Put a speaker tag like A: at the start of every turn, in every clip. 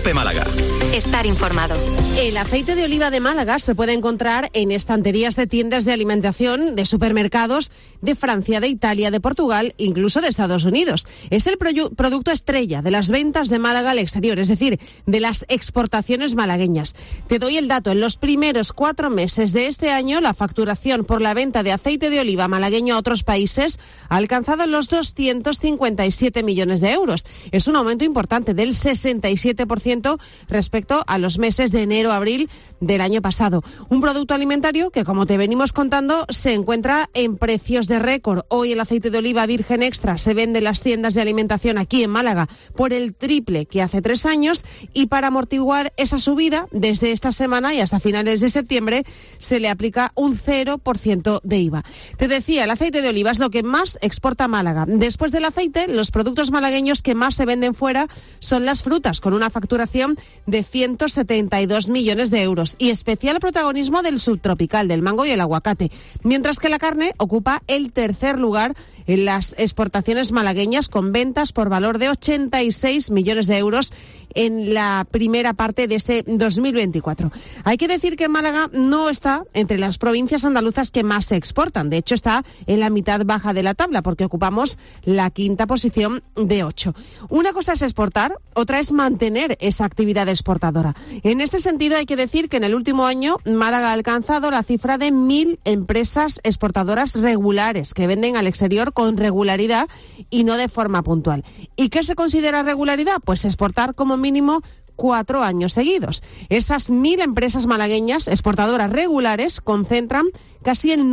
A: COPE Málaga.
B: Estar informado.
C: El aceite de oliva de Málaga se puede encontrar en estanterías de tiendas de alimentación, de supermercados de Francia, de Italia, de Portugal, incluso de Estados Unidos. Es el producto estrella de las ventas de Málaga al exterior, es decir, de las exportaciones malagueñas. Te doy el dato. En los primeros 4 meses de este año, la facturación por la venta de aceite de oliva malagueño a otros países ha alcanzado los 257 millones de euros. Es un aumento importante del 67% respecto a los meses de enero-abril del año pasado. Un producto alimentario que, como te venimos contando, se encuentra en precios de récord. Hoy el aceite de oliva virgen extra se vende en las tiendas de alimentación aquí en Málaga por el triple que hace 3 años, y para amortiguar esa subida, desde esta semana y hasta finales de septiembre se le aplica un 0% de IVA. Te decía, el aceite de oliva es lo que más exporta Málaga. Después del aceite, los productos malagueños que más se venden fuera son las frutas, con una facturación de 172 millones de euros y especial protagonismo del subtropical, del mango y el aguacate, mientras que la carne ocupa el tercer lugar en las exportaciones malagueñas, con ventas por valor de 86 millones de euros en la primera parte de ese 2024. Hay que decir que Málaga no está entre las provincias andaluzas que más se exportan. De hecho, está en la mitad baja de la tabla, porque ocupamos la 5ª posición de 8. Una cosa es exportar, otra es mantener esa actividad exportadora. En ese sentido, hay que decir que en el último año Málaga ha alcanzado la cifra de 1.000 empresas exportadoras regulares que venden al exterior con regularidad y no de forma puntual. ¿Y qué se considera regularidad? Pues exportar como mínimo 4 años seguidos. Esas 1.000 empresas malagueñas exportadoras regulares concentran casi el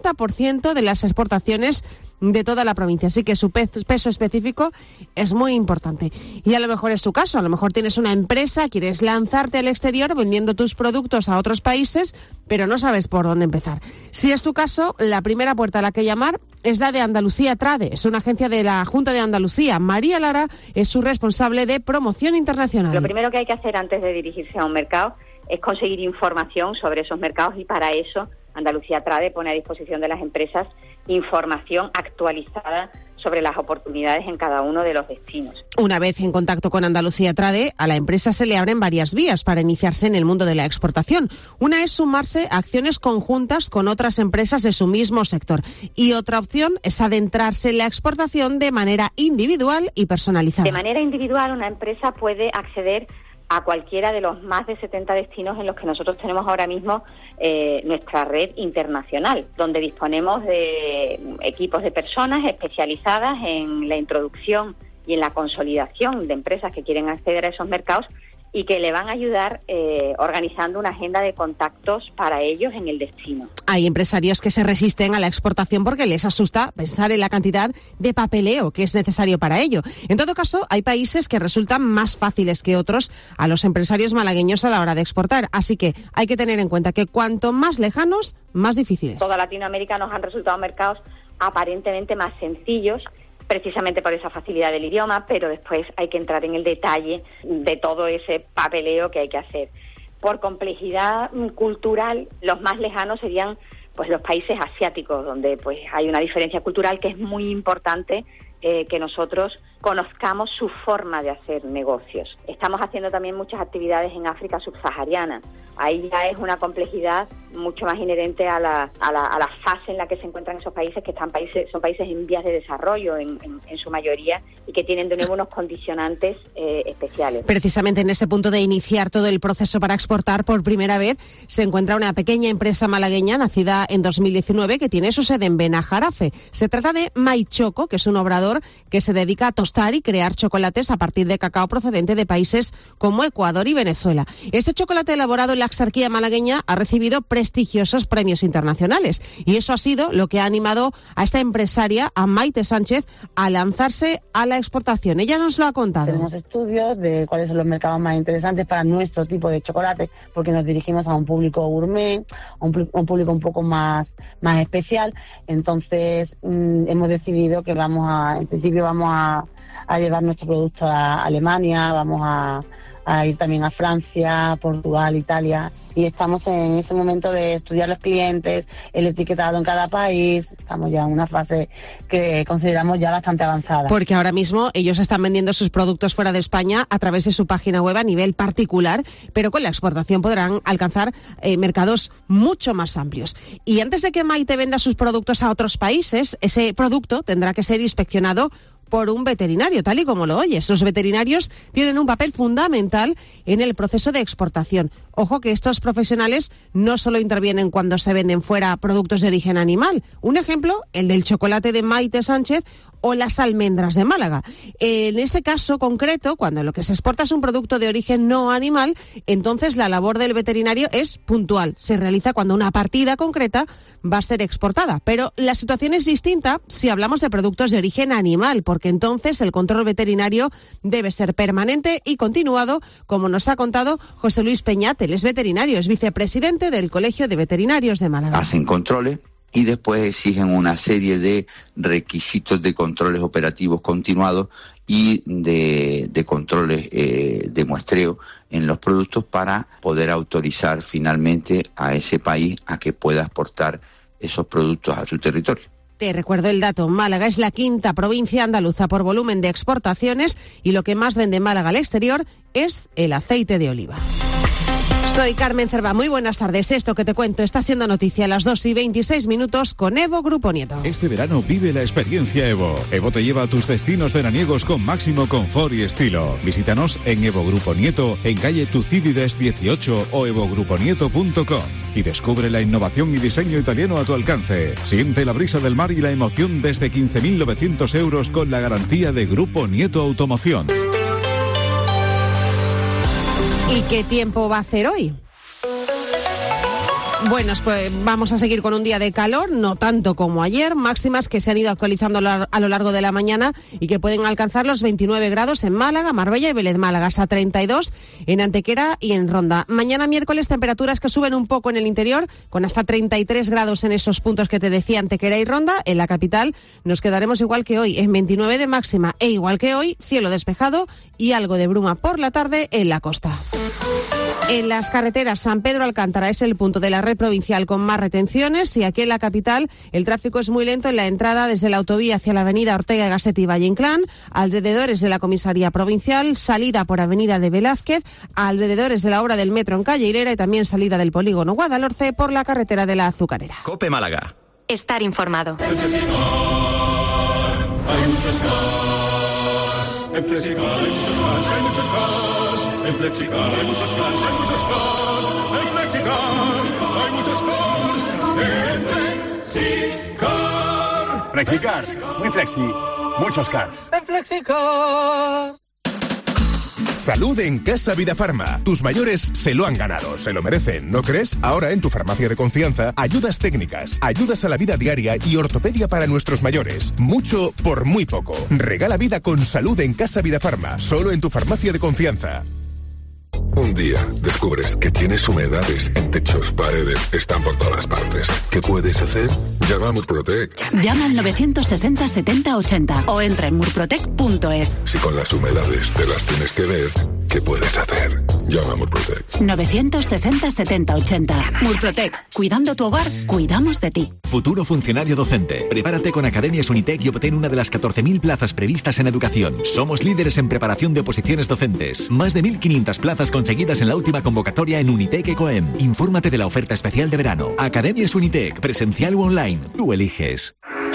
C: 90% de las exportaciones de toda la provincia, así que su peso específico es muy importante. Y a lo mejor es tu caso, a lo mejor tienes una empresa, quieres lanzarte al exterior vendiendo tus productos a otros países, pero no sabes por dónde empezar. Si es tu caso, la primera puerta a la que llamar es la de Andalucía Trade, es una agencia de la Junta de Andalucía. María Lara es su responsable de promoción internacional.
D: Lo primero que hay que hacer antes de dirigirse a un mercado es conseguir información sobre esos mercados, y para eso Andalucía Trade pone a disposición de las empresas información actualizada sobre las oportunidades en cada uno de los destinos.
C: Una vez en contacto con Andalucía Trade, a la empresa se le abren varias vías para iniciarse en el mundo de la exportación. Una es sumarse a acciones conjuntas con otras empresas de su mismo sector, y otra opción es adentrarse en la exportación de manera individual y personalizada.
D: De manera individual, una empresa puede acceder a cualquiera de los más de 70 destinos en los que nosotros tenemos ahora mismo nuestra red internacional, donde disponemos de equipos de personas especializadas en la introducción y en la consolidación de empresas que quieren acceder a esos mercados, y que le van a ayudar organizando una agenda de contactos para ellos en el destino.
C: Hay empresarios que se resisten a la exportación porque les asusta pensar en la cantidad de papeleo que es necesario para ello. En todo caso, hay países que resultan más fáciles que otros a los empresarios malagueños a la hora de exportar. Así que hay que tener en cuenta que cuanto más lejanos, más difíciles.
D: Toda Latinoamérica nos han resultado mercados aparentemente más sencillos, precisamente por esa facilidad del idioma, pero después hay que entrar en el detalle de todo ese papeleo que hay que hacer. Por complejidad cultural, los más lejanos serían pues los países asiáticos, donde pues hay una diferencia cultural que es muy importante que nosotros conozcamos su forma de hacer negocios. Estamos haciendo también muchas actividades en África subsahariana. Ahí ya es una complejidad mucho más inherente a la fase en la que se encuentran esos países, que son países en vías de desarrollo en su mayoría, y que tienen de nuevo unos condicionantes especiales.
C: Precisamente en ese punto de iniciar todo el proceso para exportar por primera vez se encuentra una pequeña empresa malagueña nacida en 2019 que tiene su sede en Benajarafe. Se trata de Maichoco, que es un obrador que se dedica a tostar y crear chocolates a partir de cacao procedente de países como Ecuador y Venezuela. Este chocolate elaborado en la axarquía malagueña ha recibido prestigiosos premios internacionales, y eso ha sido lo que ha animado a esta empresaria, a Maite Sánchez, a lanzarse a la exportación. Ella nos lo ha contado.
E: Tenemos estudios de cuáles son los mercados más interesantes para nuestro tipo de chocolate, porque nos dirigimos a un público gourmet, a un público un poco más especial. Entonces hemos decidido que en principio vamos a llevar nuestro producto a Alemania, vamos a a ir también a Francia, Portugal, Italia, y estamos en ese momento de estudiar los clientes, el etiquetado en cada país. Estamos ya en una fase que consideramos ya bastante avanzada.
C: Porque ahora mismo ellos están vendiendo sus productos fuera de España a través de su página web a nivel particular, pero con la exportación podrán alcanzar mercados mucho más amplios. Y antes de que Maite venda sus productos a otros países, ese producto tendrá que ser inspeccionado por un veterinario, tal y como lo oyes. Los veterinarios tienen un papel fundamental en el proceso de exportación. Ojo que estos profesionales no solo intervienen cuando se venden fuera productos de origen animal. Un ejemplo, el del chocolate de Maite Sánchez o las almendras de Málaga. En ese caso concreto, cuando lo que se exporta es un producto de origen no animal, entonces la labor del veterinario es puntual. Se realiza cuando una partida concreta va a ser exportada. Pero la situación es distinta si hablamos de productos de origen animal, porque entonces el control veterinario debe ser permanente y continuado, como nos ha contado José Luis Peñate. Él es veterinario, es vicepresidente del Colegio de Veterinarios de Málaga.
A: Hacen controles y después exigen una serie de requisitos de controles operativos continuados y de controles de muestreo en los productos para poder autorizar finalmente a ese país a que pueda exportar esos productos a su territorio.
C: Te recuerdo el dato, Málaga es la quinta provincia andaluza por volumen de exportaciones y lo que más vende Málaga al exterior es el aceite de oliva. Soy Carmen Cerva, muy buenas tardes. Esto que te cuento está siendo noticia a las 2:26 con Evo Grupo Nieto.
B: Este verano vive la experiencia Evo. Evo te lleva a tus destinos veraniegos con máximo confort y estilo. Visítanos en Evo Grupo Nieto, en calle Tucídides 18 o evogruponieto.com y descubre la innovación y diseño italiano a tu alcance. Siente la brisa del mar y la emoción desde 15.900 euros con la garantía de Grupo Nieto Automoción.
C: ¿Y qué tiempo va a hacer hoy? Bueno, pues vamos a seguir con un día de calor, no tanto como ayer, máximas que se han ido actualizando a lo largo de la mañana y que pueden alcanzar los 29 grados en Málaga, Marbella y Vélez Málaga, hasta 32 en Antequera y en Ronda. Mañana miércoles temperaturas que suben un poco en el interior, con hasta 33 grados en esos puntos que te decía, Antequera y Ronda. En la capital nos quedaremos igual que hoy, en 29 de máxima, e igual que hoy, cielo despejado y algo de bruma por la tarde en la costa. En las carreteras, San Pedro Alcántara es el punto de la red provincial con más retenciones y aquí en la capital el tráfico es muy lento en la entrada desde la autovía hacia la avenida Ortega y Gasset y Valle Inclán, alrededores de la comisaría provincial, salida por avenida de Velázquez, alrededores de la obra del metro en calle Hilera y también salida del polígono Guadalhorce por la carretera de la Azucarera.
F: COPE Málaga.
G: Estar informado.
H: En Flexicar hay muchos cars. En Flexicar hay muchos cars, hay muchos cars. En Flexicar hay muchos cars, hay muchos cars. En Flexicar hay muchos cars. En Flexicar.
I: Flexicar, muy flexi, muchos cars.
H: En Flexicar.
J: Salud en Casa Vida Farma. Tus mayores se lo han ganado, se lo merecen, ¿no crees? Ahora en tu farmacia de confianza, ayudas técnicas, ayudas a la vida diaria y ortopedia para nuestros mayores. Mucho por muy poco. Regala vida con salud en Casa Vida Farma, solo en tu farmacia de confianza.
K: Un día descubres que tienes humedades en techos, paredes, están por todas partes. ¿Qué puedes hacer? Llama a Murprotec.
L: Llama al 960 70 80 o entra en murprotec.es.
K: Si con las humedades te las tienes que ver, ¿qué puedes hacer? Llama a Murprotec.
L: 960 70 80. Murprotec. Cuidando tu hogar, cuidamos de ti.
F: Futuro funcionario docente. Prepárate con Academias Unitec y obtén una de las 14.000 plazas previstas en educación. Somos líderes en preparación de oposiciones docentes. Más de 1.500 plazas conseguidas en la última convocatoria en Unitec Ecoem. Infórmate de la oferta especial de verano. Academias Unitec, presencial o online. Tú eliges.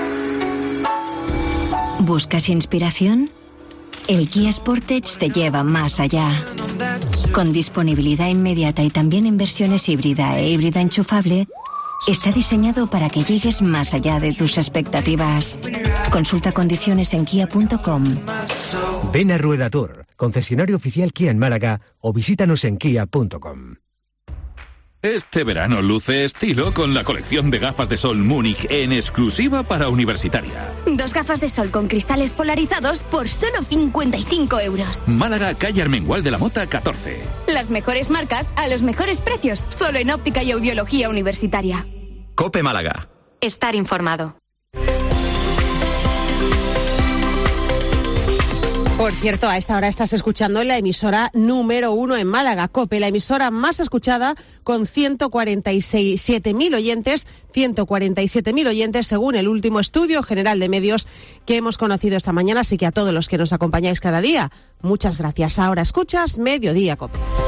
M: ¿Buscas inspiración? El Kia Sportage te lleva más allá. Con disponibilidad inmediata y también en versiones híbrida e híbrida enchufable, está diseñado para que llegues más allá de tus expectativas. Consulta condiciones en kia.com.
N: Ven a Rueda Tour, concesionario oficial Kia en Málaga, o visítanos en kia.com.
O: Este verano luce estilo con la colección de gafas de sol Múnich en exclusiva para universitaria.
P: 2 gafas de sol con cristales polarizados por solo 55 euros.
O: Málaga, calle Armengual de la Mota, 14.
P: Las mejores marcas a los mejores precios, solo en óptica y audiología universitaria.
F: COPE Málaga.
G: Estar informado.
C: Por cierto, a esta hora estás escuchando la emisora número 1 en Málaga, COPE, la emisora más escuchada con 147.000 oyentes, 147.000 oyentes según el último estudio general de medios que hemos conocido esta mañana. Así que a todos los que nos acompañáis cada día, muchas gracias. Ahora escuchas Mediodía COPE.